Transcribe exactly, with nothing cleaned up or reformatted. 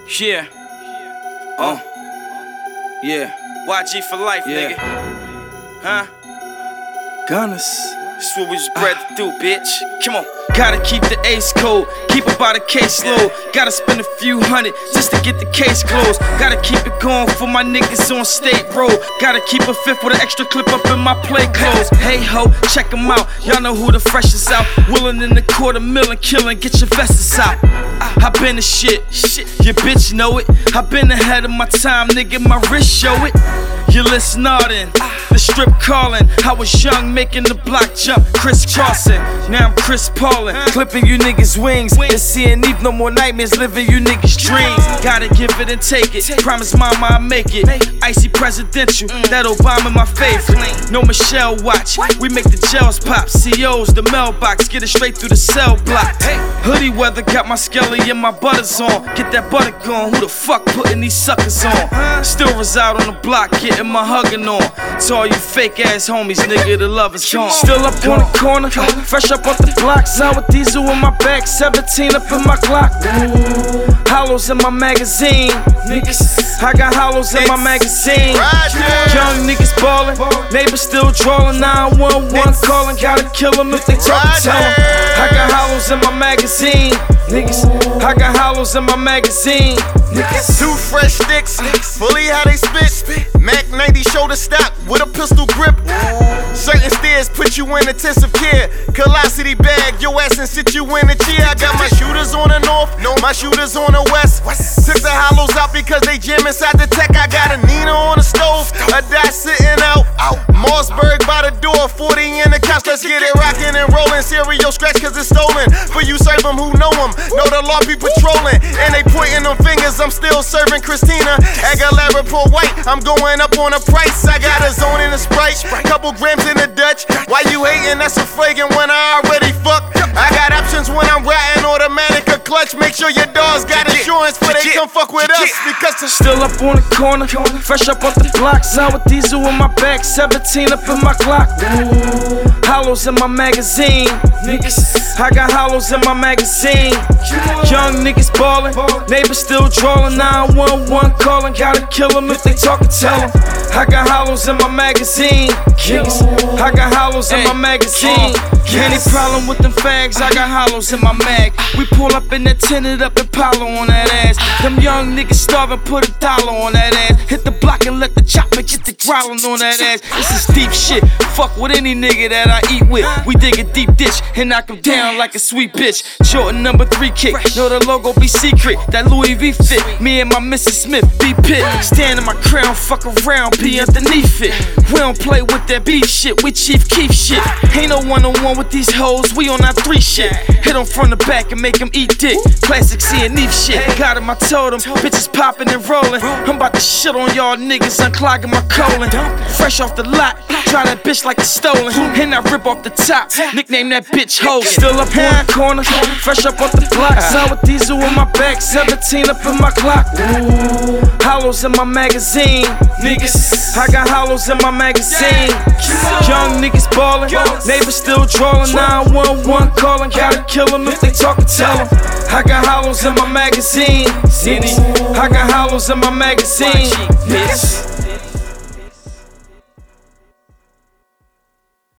Yeah. Uh. Yeah. Y G for life, yeah. Nigga. Huh? Gunners. This what we was bred to do, bitch. Come on. Gotta keep the ace cold, keep it by the case low. Gotta spend a few hundred just to get the case closed. Gotta keep it going for my niggas on State Road. Gotta keep a fifth with an extra clip up in my play clothes. Hey ho, check them out, y'all know who the freshest out. Willin' in the quarter million, killin', get your vests out. I been the shit, shit, your bitch know it. I been ahead of my time, nigga, my wrist show it. You listen nodding, the strip calling. I was young, making the block jump, Chris Carson. Now I'm Chris Paulin, clipping you niggas' wings. And seeing Eve, no more nightmares, living you niggas' dreams. Gotta give it and take it, promise mama I'll make it. Icy presidential, that Obama my favorite. No Michelle watch, we make the gels pop. C Os, the mailbox, get it straight through the cell block. Hoodie weather, got my skelly and my butters on. Get that butter gone, who the fuck putting these suckers on? Still reside on the block, getting my hugging on. To all you fake ass homies, nigga, the love is gone. Still up on the corner, fresh up off the block. Sour diesel in my back, seventeen up in my Glock. Ooh, hollows in my magazine, niggas. I got hollows in my magazine. Young niggas ballin', neighbors still drawlin'. nine one one calling, gotta kill them if they talk and tell them. I got hollows in my magazine, niggas. I got hollows in my magazine, niggas. Two fresh sticks, fully how they spit. Mac ninety shoulder stock with a pistol grip. Certain stairs put you in intensive care. Velocity bag, your ass and sit you in a chair. I got my shooters on the north, my shooters on the west. Took the hollows out because they jam inside the tech. I got a Nina on the stove, a dot sitting out. Mossberg by the door, forty in the couch. Let's get it rockin' and rollin'. Cereal scratch cause it's stolen. For you serve them who know them, know the law be patrolling. And they pointing them fingers, I'm still serving Christina. Aguilera pour white, I'm going up on a price. I got a zone in a Sprite, couple grams in the Dutch. Why you hating? That's a flagrant when I already fuck. I got options when I'm riding automatic or clutch. Make sure your dogs got insurance before they come fuck with us. Because the still up on the corner, fresh up off the block. Sour diesel in my back, seventeen up in my Glock. Ooh, hollows in my magazine, niggas. I got hollows in my magazine. Young niggas ballin', neighbors still drawlin'. nine one one calling, gotta kill them if they talk and tell them. I got hollows in my magazine, niggas. I got hollows in my magazine. Any problem with them fags, I got hollows in my mag. We pull up in that tinted up Impala on that ass. Them young niggas starving, put a dollar on that ass. Hit the block and let the chopper get the growling on that ass. This is deep shit, fuck with any nigga that I eat with. We dig a deep ditch and knock him down like a sweet bitch. Jordan number three kick, know the logo be secret. That Louis V fit, me and my Missus Smith be pit. Stand in my crown, fuck around, be underneath it. We don't play with that beef shit, we Chief Keef shit. Ain't no one on one with these hoes, we on our three shit. Hit them from the back and make them eat dick. Classic C and Eve shit, got him, I told them. Bitches popping and rolling. I'm about to shit on y'all niggas, unclogging my colon. Fresh off the lot, try that bitch like it's stolen. And I rip off the top, nickname that bitch Hogan. Still up on the corner, fresh up off the block. Sour diesel in my back, seventeen up in my Glock. Ooh, hollows in my magazine, niggas. I got hollows in my magazine. Young niggas ballin', neighbors still drawlin'. nine one one calling, gotta kill them if they talk and tell them. I got hollows in my magazine, city. I got hollows in my magazine, bitch.